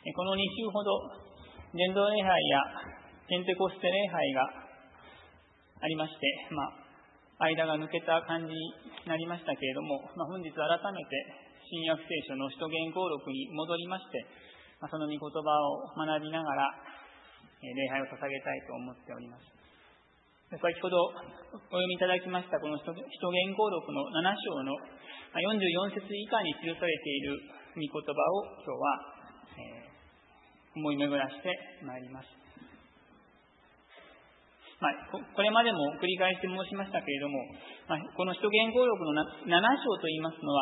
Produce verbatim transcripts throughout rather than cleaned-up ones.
このに週ほど伝道礼拝やペンテコステ礼拝がありまして、まあ、間が抜けた感じになりましたけれども、まあ、本日改めて新約聖書の使徒言行録に戻りまして、まあ、その御言葉を学びながら礼拝を捧げたいと思っております。先ほどお読みいただきましたこの使徒言行録のなな章のよんじゅうよん節以下に記されている御言葉を今日は、えー、思い巡らしてまいります。まあ、これまでも繰り返して申しましたけれども、まあ、この使徒言行録のなな章といいますのは、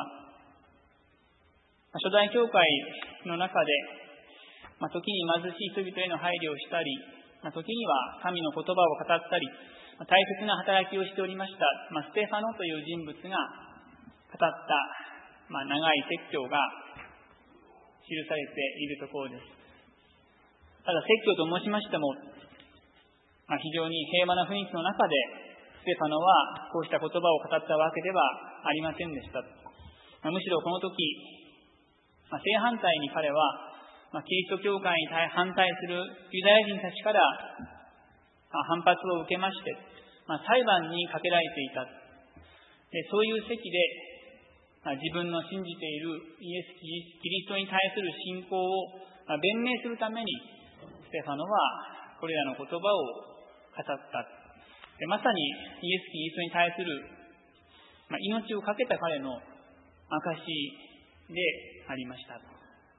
初代教会の中で、まあ、時に貧しい人々への配慮をしたり、まあ、時には神の言葉を語ったり、まあ、大切な働きをしておりました、まあ、ステファノという人物が語った、まあ、長い説教が記されているところです。ただ説教と申しましても、まあ、非常に平和な雰囲気の中でステファノはこうした言葉を語ったわけではありませんでした。まあ、むしろこの時、まあ、正反対に彼はまあ、キリスト教会に反対するユダヤ人たちから反発を受けまして、まあ、裁判にかけられていた。でそういう席で、まあ、自分の信じているイエス・キリストに対する信仰を、まあ、弁明するためにステファノはこれらの言葉を語った。でまさにイエス・キリストに対する、まあ、命を懸けた彼の証でありました。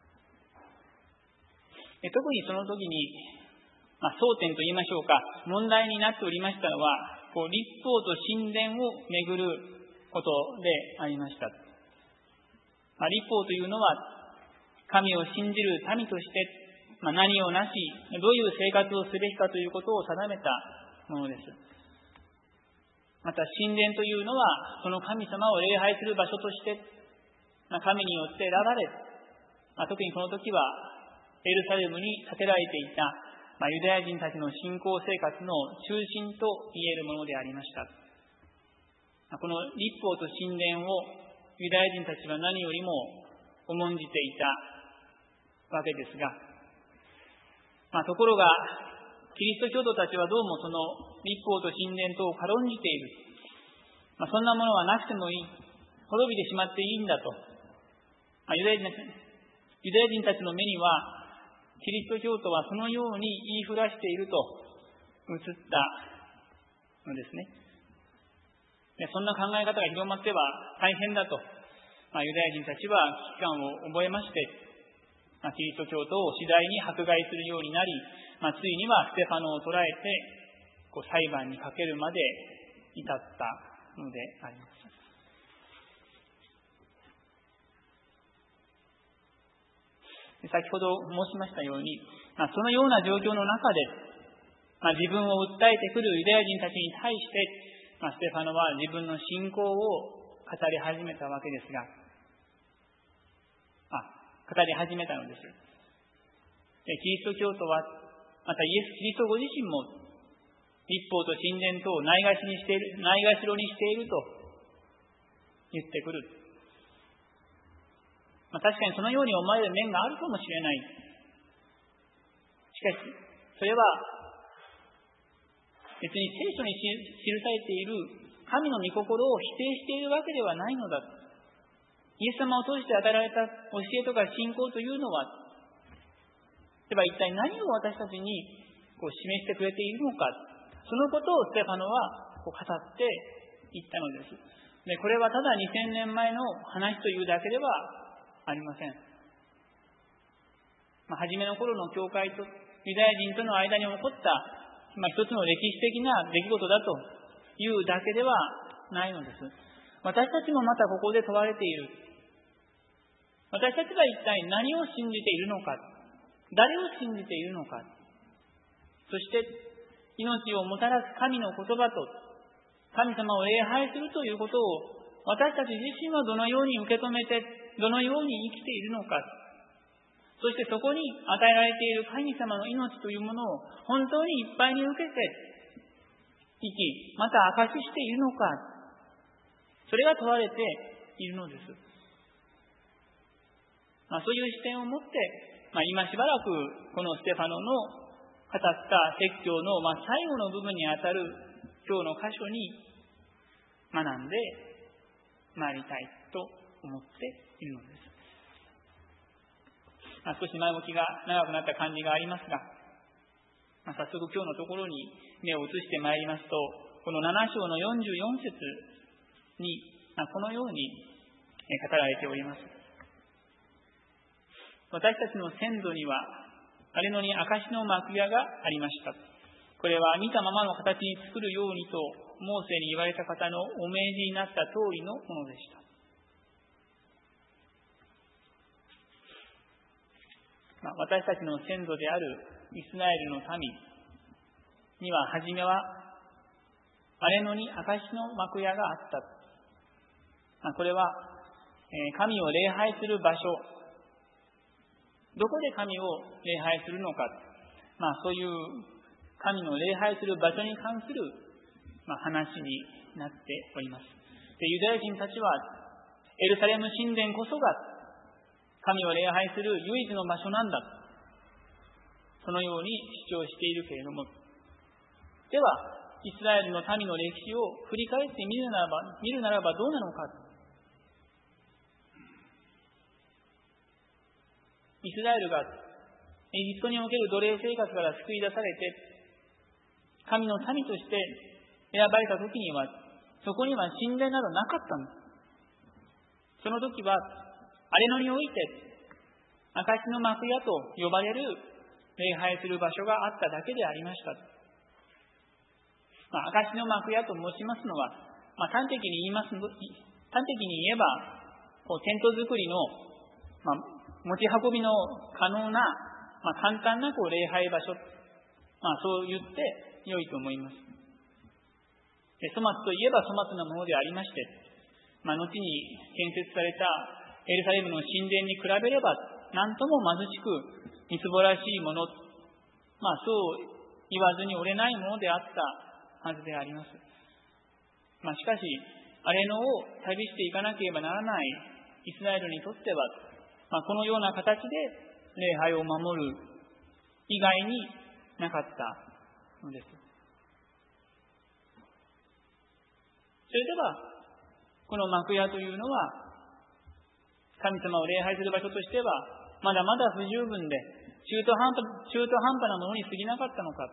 特にその時に、まあ、争点と言いましょうか、問題になっておりましたのは、こう律法と神殿をめぐることでありました。まあ、律法というのは、神を信じる民として、まあ、何をなし、どういう生活をすべきかということを定めたものです。また神殿というのは、その神様を礼拝する場所として、まあ、神によって選ばれ、まあ、特にその時は、エルサレムに建てられていた、まあ、ユダヤ人たちの信仰生活の中心と言えるものでありました。この律法と神殿をユダヤ人たちは何よりも重んじていたわけですが、まあ、ところがキリスト教徒たちはどうもその律法と神殿とを軽んじている、まあ、そんなものはなくてもいい、滅びてしまっていいんだと、まあ、ユダヤ人ユダヤ人たちの目にはキリスト教徒はそのように言いふらしていると映ったのですね。でそんな考え方が広まっては大変だと、まあ、ユダヤ人たちは危機感を覚えまして、まあ、キリスト教徒を次第に迫害するようになり、まあ、ついにはステファノを捕らえてこう裁判にかけるまで至ったのであります。先ほど申しましたように、まあ、そのような状況の中で、まあ、自分を訴えてくるユダヤ人たちに対して、まあ、ステファノは自分の信仰を語り始めたわけですが、あ、語り始めたのです。でキリスト教徒は、またイエス・キリストご自身も、律法と神殿とをないがしにしている、ないがしろにしていると言ってくる。まあ、確かにそのように思われる面があるかもしれない。しかし、それは別に聖書に記されている神の御心を否定しているわけではないのだ。イエス様を通して与えられた教えとか信仰というのは、では一体何を私たちにこう示してくれているのか、そのことをステファノはこう語っていったのです。で、これはただにせんねんまえの話というだけではありません。まあ、初めの頃の教会とユダヤ人との間に起こった、まあ、一つの歴史的な出来事だというだけではないのです。私たちもまたここで問われている。私たちは一体何を信じているのか、誰を信じているのか、そして命をもたらす神の言葉と神様を礼拝するということを私たち自身はどのように受け止めて、どのように生きているのか、そしてそこに与えられている神様の命というものを本当にいっぱいに受けて生き、また証ししているのか、それが問われているのです。まあ、そういう視点を持って、 まあ、今しばらくこのステファノの語った説教の、まあ、最後の部分にあたる今日の箇所に学んでまいりたいと思っているのです。まあ、少し前置きが長くなった感じがありますが、まあ、早速今日のところに目を移してまいりますと、このなな章のよんじゅうよん節に、まあ、このように語られております。私たちの先祖には荒野に証の幕屋がありました。これは見たままの形に作るようにとモーセに言われた方のお命じになった通りのものでした。まあ、私たちの先祖であるイスラエルの民には初めは荒野に証の幕屋があった。まあ、これは神を礼拝する場所、どこで神を礼拝するのか、まあ、そういう神の礼拝する場所に関する、まあ、話になっております。で、ユダヤ人たちはエルサレム神殿こそが神を礼拝する唯一の場所なんだ、そのように主張しているけれども、ではイスラエルの民の歴史を振り返ってみるならば、見るならばどうなのか。イスラエルがエジプトにおける奴隷生活から救い出されて神の民として選ばれた時には、そこには神殿などなかったの。その時は荒野において証の幕屋と呼ばれる礼拝する場所があっただけでありました。まあ、証の幕屋と申しますのは、まあ、端的に言います端的に言えばこうテント作りの、まあ、持ち運びの可能な、まあ、簡単なこう礼拝場所、まあ、そう言って良いと思います。で、粗末といえば粗末なものでありまして、まあ、後に建設されたエルサレムの神殿に比べれば何とも貧しくみつぼらしいもの、まあ、そう言わずに折れないものであったはずであります。まあ、しかし荒野を旅していかなければならないイスラエルにとっては、まあ、このような形で礼拝を守る以外になかったのです。それではこの幕屋というのは神様を礼拝する場所としてはまだまだ不十分で中途半端、中途半端なものに過ぎなかったのか。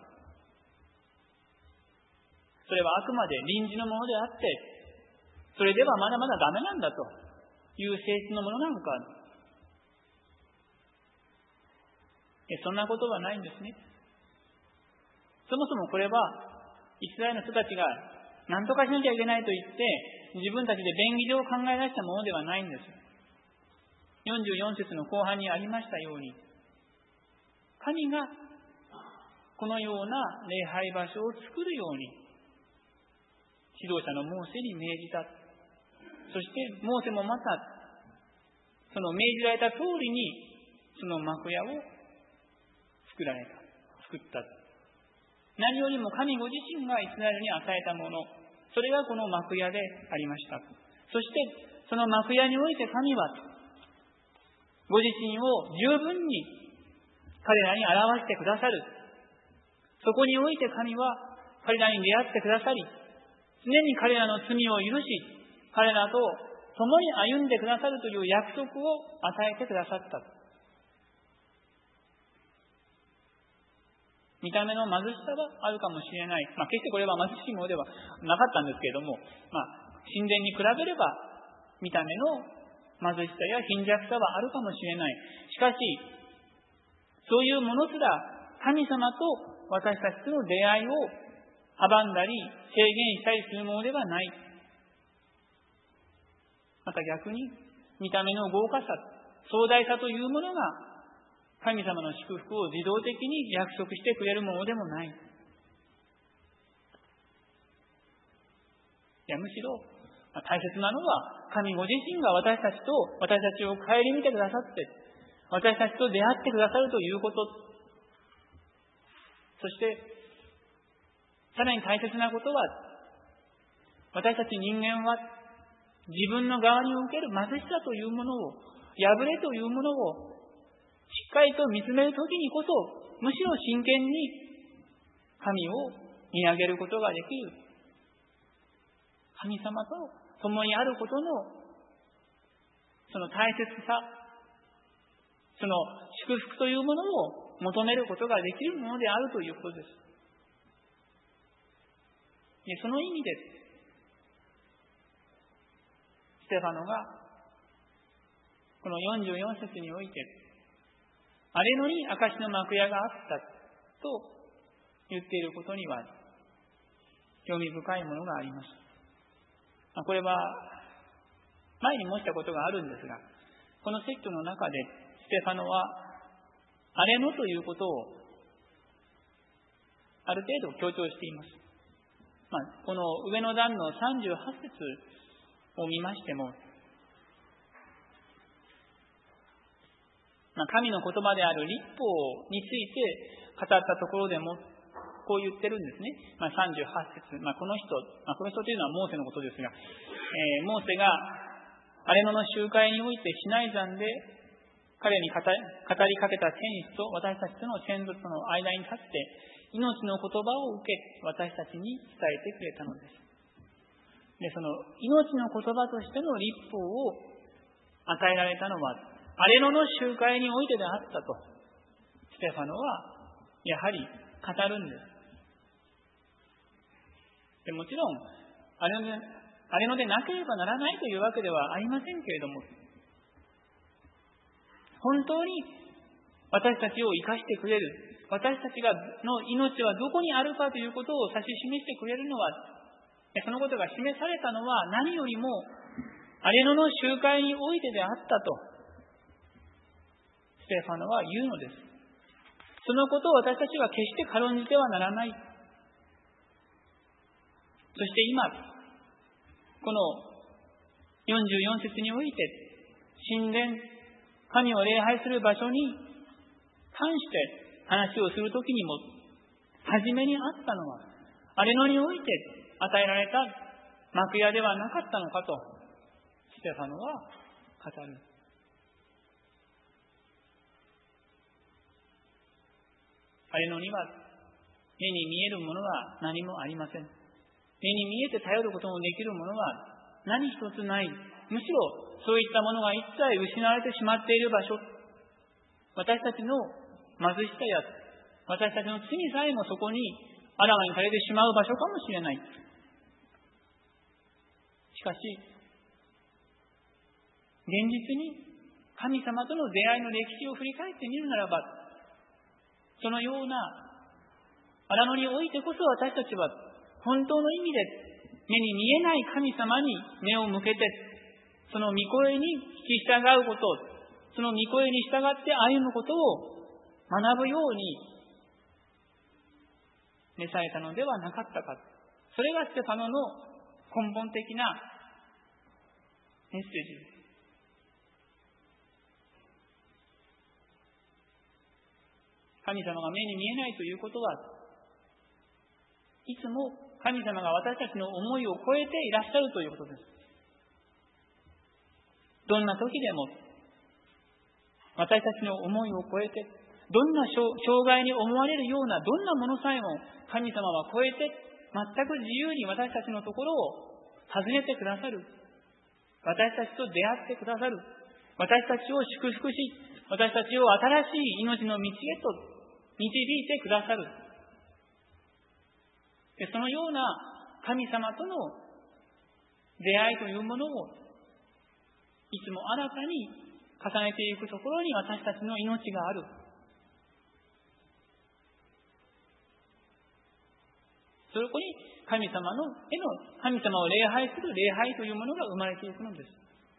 それはあくまで臨時のものであって、それではまだまだダメなんだという性質のものなのか。そんなことはないんですね。そもそもこれはイスラエルの人たちが何とかしなきゃいけないと言って自分たちで便宜上考え出したものではないんです。よんじゅうよん節の後半にありましたように、神がこのような礼拝場所を作るように指導者のモーセに命じた。そしてモーセもまたその命じられた通りにその幕屋を作られた、作った。何よりも神ご自身がイスラエルに与えたもの、それがこの幕屋でありました。そしてその幕屋において神はご自身を十分に彼らに表してくださる。そこにおいて神は彼らに出会ってくださり、常に彼らの罪を許し、彼らと共に歩んでくださるという約束を与えてくださった。見た目の貧しさはあるかもしれない。まあ、決してこれは貧しいものではなかったんですけれども、まあ、神殿に比べれば見た目の貧しさや貧弱さはあるかもしれない。しかし、そういうものすら神様と私たちとの出会いを阻んだり制限したりするものではない。また逆に見た目の豪華さ、壮大さというものが神様の祝福を自動的に約束してくれるものでもない。いや、むしろ大切なのは神ご自身が私たちと私たちを顧みてくださって、私たちと出会ってくださるということ。そしてさらに大切なことは、私たち人間は自分の側における貧しさというものを、破れというものをしっかりと見つめるときにこそ、むしろ真剣に神を見上げることができる。神様と共にあることのその大切さ、その祝福というものを求めることができるものであるということです。で、その意味でステファノがこのよんじゅうよん節において、荒れ野に証の幕屋があったと言っていることには興味深いものがあります。これは前に申したことがあるんですが、この説教の中でステファノは荒れ野ということをある程度強調しています。まあ、この上の段のさんじゅうはち節を見ましても、まあ、神の言葉である律法について語ったところでもこう言ってるんですね。まあ、さんじゅうはち節、まあ、この人、まあ、この人というのはモーセのことですが、えー、モーセが荒れ野の集会においてシナイ山で彼に語りかけた天使と私たちとの先祖との間に立って命の言葉を受け私たちに伝えてくれたのです。で、その命の言葉としての律法を与えられたのは荒れ野の集会においてであったとステファノはやはり語るんです。で、もちろん荒れ野で、荒れ野でなければならないというわけではありませんけれども、本当に私たちを生かしてくれる、私たちがの命はどこにあるかということを指し示してくれるのは、そのことが示されたのは何よりも荒れ野の集会においてであったとステファノは言うのです。そのことを私たちは決して軽んじてはならない。そして今このよんじゅうよん節において神殿、神を礼拝する場所に関して話をするときにも初めにあったのは荒れ野において与えられた幕屋ではなかったのかとステファノは語る。荒れ野には目に見えるものは何もありません。目に見えて頼ることのできるものは何一つない。むしろそういったものが一切失われてしまっている場所、私たちの貧しさや私たちの罪さえもそこにあらわにされてしまう場所かもしれない。しかし現実に神様との出会いの歴史を振り返ってみるならば、そのような荒野においてこそ私たちは本当の意味で目に見えない神様に目を向けて、その御声に聞き従うこと、その御声に従って歩むことを学ぶように召されたのではなかったか。それがステファノの根本的なメッセージです。神様が目に見えないということは、いつも神様が私たちの思いを超えていらっしゃるということです。どんな時でも私たちの思いを超えて、どんな障害に思われるようなどんなものさえも神様は超えて、全く自由に私たちのところを訪ねてくださる。私たちと出会ってくださる。私たちを祝福し、私たちを新しい命の道へと導いてくださる。で、そのような神様との出会いというものをいつも新たに重ねていくところに私たちの命がある。そこに神様のへの神様を礼拝する礼拝というものが生まれていくのです。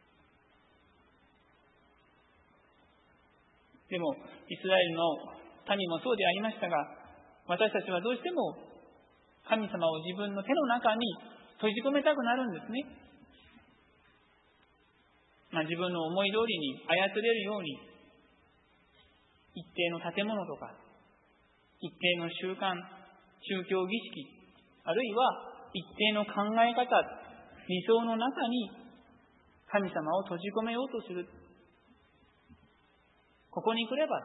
でもイスラエルの民もそうでありましたが、私たちはどうしても神様を自分の手の中に閉じ込めたくなるんですね。まあ、自分の思い通りに操れるように、一定の建物とか、一定の習慣、宗教儀式、あるいは一定の考え方、理想の中に神様を閉じ込めようとする。 ここに来れば、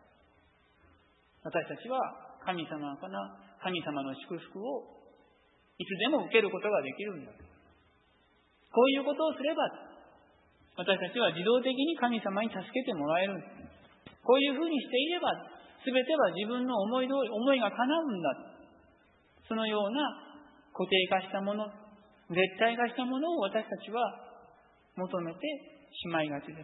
私たちは神様から、神様の祝福をいつでも受けることができるんだ。こういうことをすれば、私たちは自動的に神様に助けてもらえる。こういうふうにしていれば、すべては自分の思い通り、思いが叶うんだ。そのような固定化したもの、絶対化したものを私たちは求めてしまいがちです。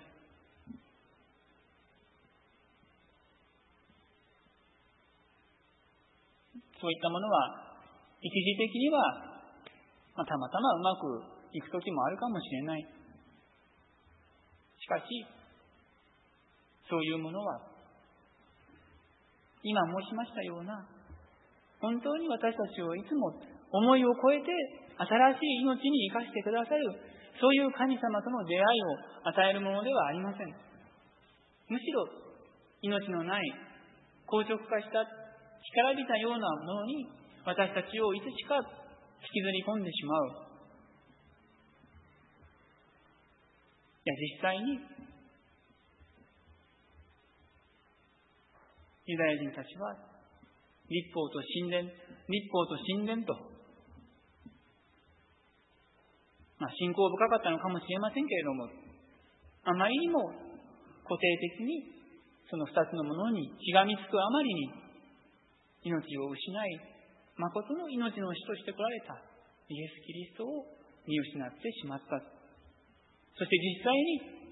そういったものは、一時的には、まあ、たまたまうまくいくときもあるかもしれない。しかし、そういうものは、今申しましたような、本当に私たちをいつも思いを超えて新しい命に生かしてくださる、そういう神様との出会いを与えるものではありません。むしろ、命のない、硬直化した力びたようなものに私たちをいつしか引きずり込んでしまう。いや、実際にユダヤ人たちは律法と神殿、律法と神殿と、まあ、信仰深かったのかもしれませんけれども、あまりにも固定的にその二つのものにしがみつくあまりに命を失い、誠の命の主として来られたイエス・キリストを見失ってしまった。そして実際に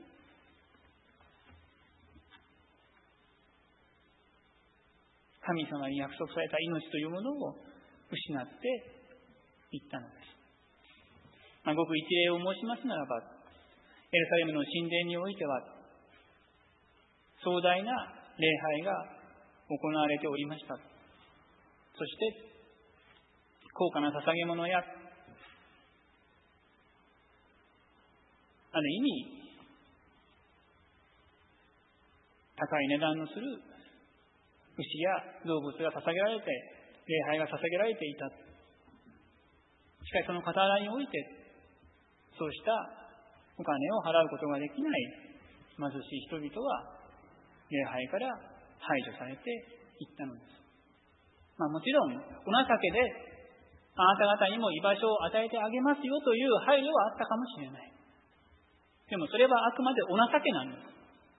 神様に約束された命というものを失っていったのです。まあ、ごく一例を申しますならば、エルサレムの神殿においては壮大な礼拝が行われておりました。そして高価な捧げ物や、ある意味高い値段のする牛や動物が捧げられて、礼拝が捧げられていた。しかしその傍らにおいて、そうしたお金を払うことができない貧しい人々は礼拝から排除されていったのです。まあ、もちろんお情けであなた方にも居場所を与えてあげますよという配慮はあったかもしれない。でもそれはあくまでお情けなんです。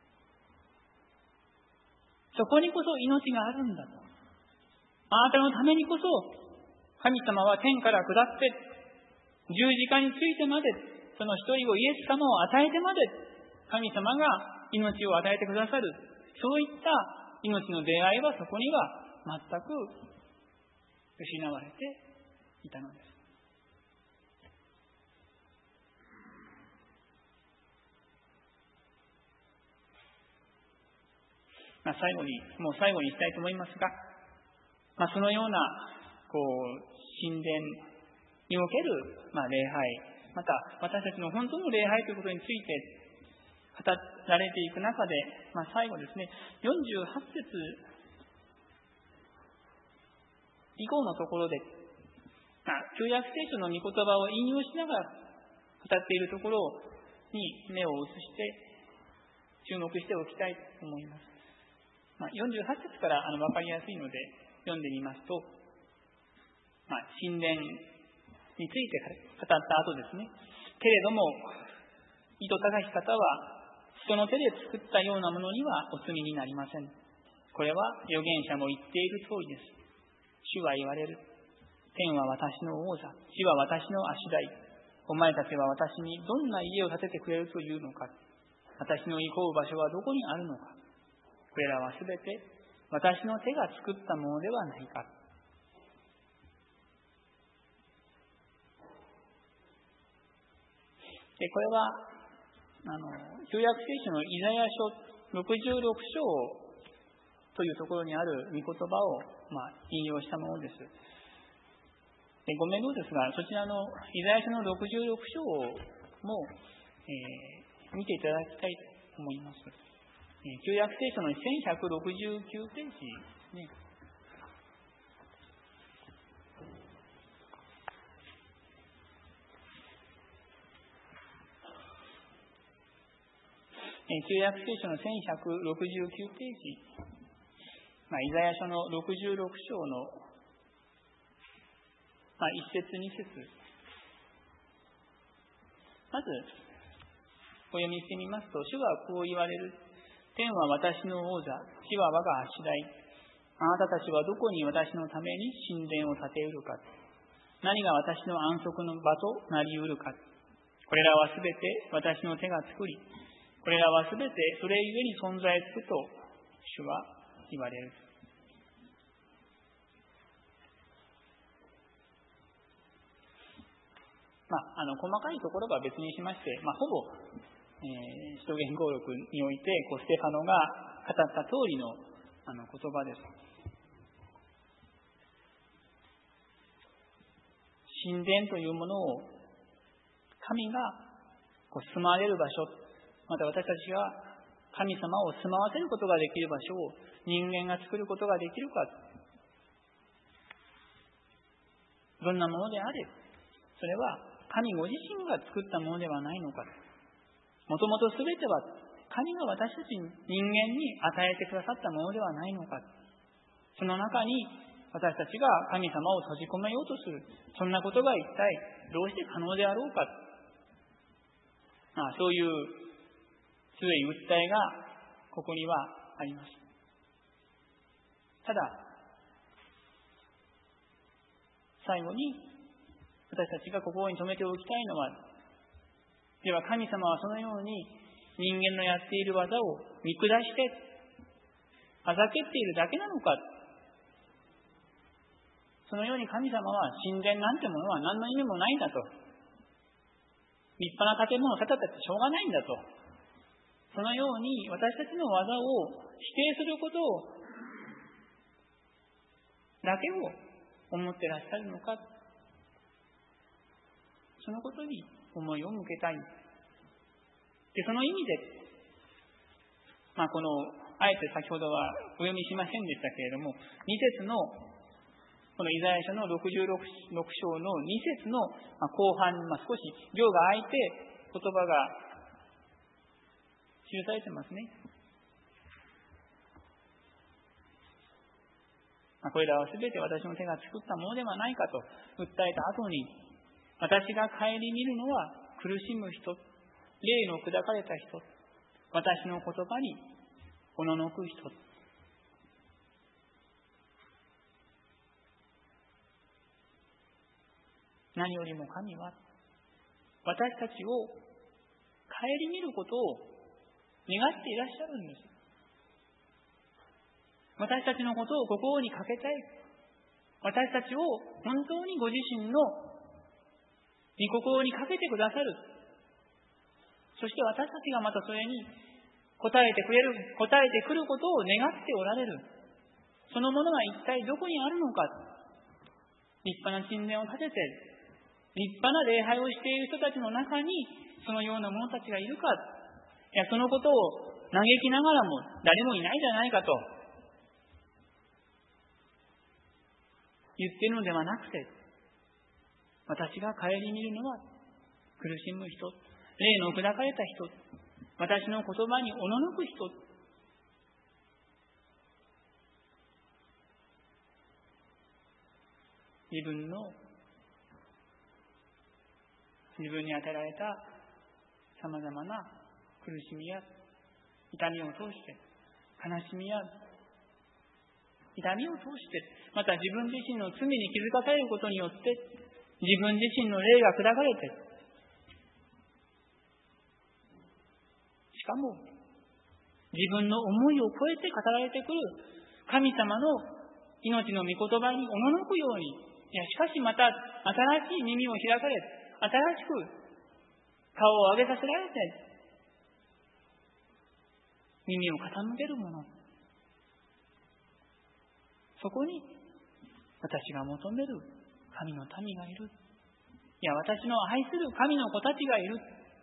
そこにこそ命があるんだと。あなたのためにこそ神様は天から下って十字架についてまで、その一人をイエス様を与えてまで神様が命を与えてくださる、そういった命の出会いはそこには全く失われていたのです。まあ、最後に、もう最後にしたいと思いますが、まあ、そのようなこう神殿における、まあ、礼拝、また私たちの本当の礼拝ということについて語られていく中で、まあ、最後ですね、よんじゅうはち節以降のところで、まあ、旧約聖書の御言葉を引用しながら語っているところに目を移して注目しておきたいと思います。まあ、よんじゅうはち節からあの分かりやすいので読んでみますと、まあ、神殿について語った後ですね。けれども、意図正し方は人の手で作ったようなものにはお罪になりません。これは預言者も言っている通りです。主は言われる。天は私の王座、地は私の足台。お前たちは私にどんな家を建ててくれるというのか。私の行こう場所はどこにあるのか。これらはすべて私の手が作ったものではないか。でこれはあの旧約聖書のイザヤ書ろくじゅうろく章というところにある御言葉を、まあ、引用したものです。でごめんですが、そちらのイザヤ書のろくじゅうろく章も、えー、見ていただきたいと思います。旧約聖書のせんひゃくろくじゅうきゅうページですね。 旧約聖書のせんひゃくろくじゅうきゅうページ、まあ、イザヤ書のろくじゅうろく章の、まあ、いち節に節、まずお読みしてみますと、主はこう言われる。天は私の王座、地は我が柱台。あなたたちはどこに私のために神殿を建てうるか。何が私の安息の場となりうるか。これらはすべて私の手が作り、これらはすべてそれゆえに存在すると主は言われる。まあ、あの細かいところは別にしまして、まあ、ほぼ、えー、使徒言語録においてこうステファノが語った通りの、あの言葉です。神殿というものを神がこう住まわれる場所、また私たちが神様を住まわせることができる場所を人間が作ることができるか。どんなものであれ、それは神ご自身が作ったものではないのか。もともと全ては神が私たち人間に与えてくださったものではないのか。その中に私たちが神様を閉じ込めようとする。そんなことが一体どうして可能であろうか。まあ、そういう強い訴えがここにはあります。ただ、最後に私たちが心に留めておきたいのは、では神様はそのように人間のやっている技を見下してあざけっているだけなのか。そのように神様は神殿なんてものは何の意味もないんだと。立派な建物を建てたってしょうがないんだと。そのように私たちの技を否定することをだけを思ってらっしゃるのか。そのことに思いを向けたい。で、その意味で、まあ、このあえて先ほどはお読みしませんでしたけれども、に節のこのイザヤ書のろくじゅうろく章のに節の後半に少し行が空いて言葉が記されてますね。これらはすべて私の手が作ったものではないかと訴えた後に、私が顧みるのは苦しむ人、霊の砕かれた人、私の言葉におののく人。何よりも神は私たちを顧みることを願っていらっしゃるんです。私たちのことを心にかけたい。私たちを本当にご自身の御心にかけてくださる。そして私たちがまたそれに応えてくれる、応えてくることを願っておられる。そのものは一体どこにあるのか。立派な神殿を建てて、立派な礼拝をしている人たちの中にそのような者たちがいるか。いや、そのことを嘆きながらも誰もいないじゃないかと言っているのではなくて、私が顧みるのは苦しむ人、霊の砕かれた人、私の言葉におののく人。自分の自分に与えられたさまざまな苦しみや痛みを通して、悲しみや痛みを通して、また自分自身の罪に気づかされることによって、自分自身の霊が砕かれて、しかも自分の思いを超えて語られてくる神様の命の御言葉におののくように、いやしかしまた新しい耳を開かれ、新しく顔を上げさせられて耳を傾けるもの、そこに私が求める神の民がいる。いや、私の愛する神の子たちがいる。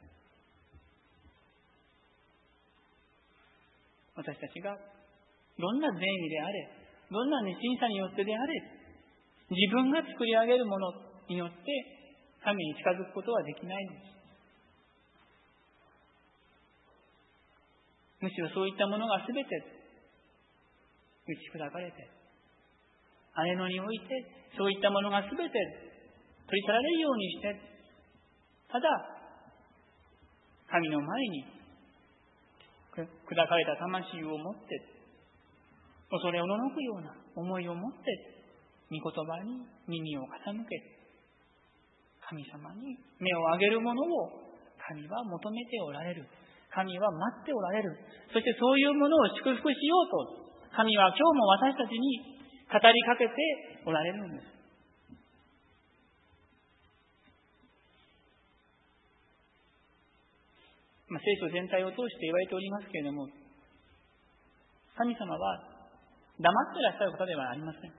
私たちがどんな善意であれ、どんな熱心さによってであれ、自分が作り上げるものによって神に近づくことはできないのです。 むしろそういったものがすべて打ち砕かれて、荒れ野においてそういったものがすべて取り去られるようにして、ただ神の前に砕かれた魂を持って、恐れおののくような思いを持って御言葉に耳を傾け、神様に目を上げるものを神は求めておられる。神は待っておられる。そしてそういうものを祝福しようと神は今日も私たちに語りかけておられるんです。まあ、聖書全体を通して言われておりますけれども、神様は黙っていらっしゃる方ではありません。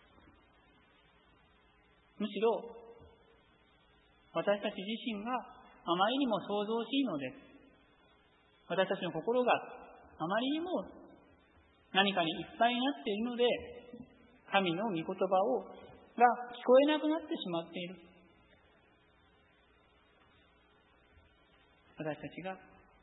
むしろ私たち自身があまりにも創造しいので、私たちの心があまりにも何かにいっぱいになっているので、神の御言葉をが聞こえなくなってしまっている。私たちが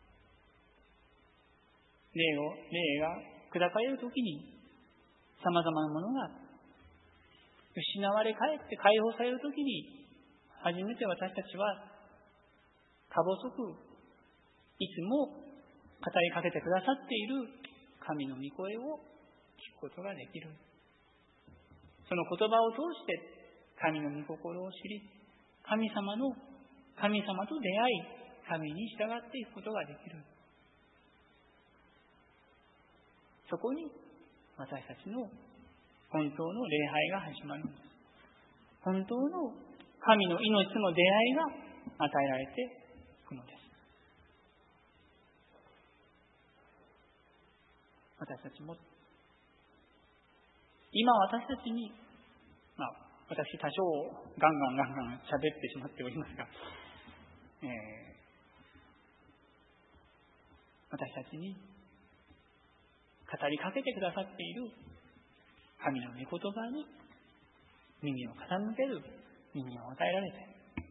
霊を霊が砕かれるときに、さまざまなものが失われかえって解放されるときに、初めて私たちはか細くいつも語りかけてくださっている神の御声を聞くことができる。その言葉を通して神の御心を知り、神様の神様と出会い、神に従っていくことができる。そこに私たちの本当の礼拝が始まるんです。本当の神の命との出会いが与えられていくのです。私たちも今私たちに、まあ私多少ガンガンガンガン喋ってしまっておりますが、えー、私たちに語りかけてくださっている神の御言葉に耳を傾ける耳を与えられて、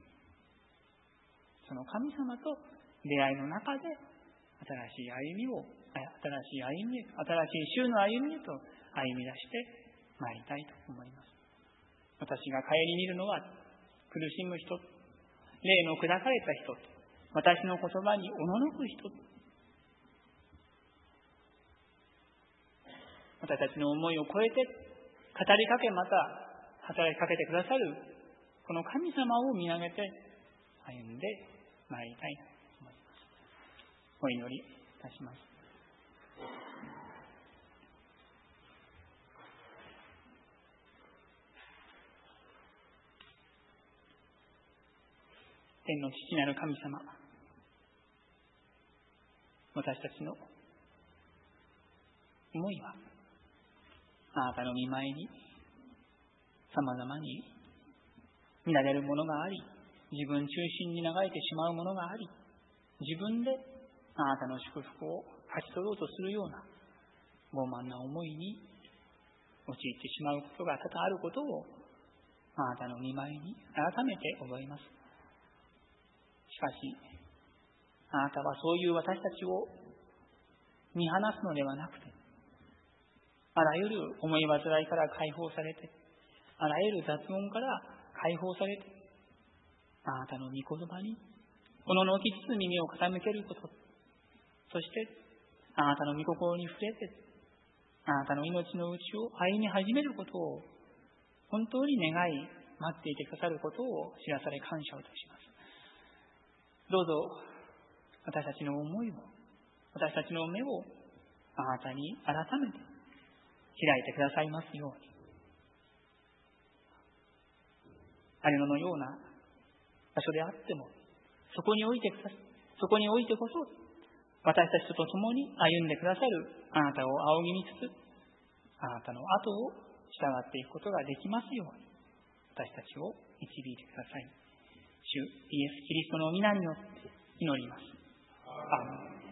その神様と出会いの中で新しい歩みを新しい歩みへ、新しい週の歩みへと歩み出してまいりたいと思います。私が顧みるのは、苦しむ人、霊の砕かれた人、私の言葉におののく人、私たちの思いを超えて語りかけ、また働きかけてくださるこの神様を見上げて歩んでまいりたいと思います。お祈りいたします。天の父なる神様、私たちの思いはあなたの御前にさまざまに見られるものがあり、自分中心に流れてしまうものがあり、自分であなたの祝福を勝ち取ろうとするような傲慢な思いに陥ってしまうことが多々あることをあなたの御前に改めて覚えます。しかしあなたはそういう私たちを見放すのではなくて、あらゆる思い煩いから解放されて、あらゆる雑音から解放されて、あなたの御言葉におののきつつ耳を傾けること、そしてあなたの御心に触れて、あなたの命のうちを歩み始めることを本当に願い待っていてくださることを知らされ感謝をいたします。どうぞ私たちの思いを、私たちの目をあなたに改めて開いてくださいますように、あれのような場所であっても、そこにおいてくださそこにおいてこそ私たちと共に歩んでくださるあなたを仰ぎ見つつ、あなたの後を従っていくことができますように、私たちを導いてください。主イエス・キリストの皆によって祈ります。アーメン。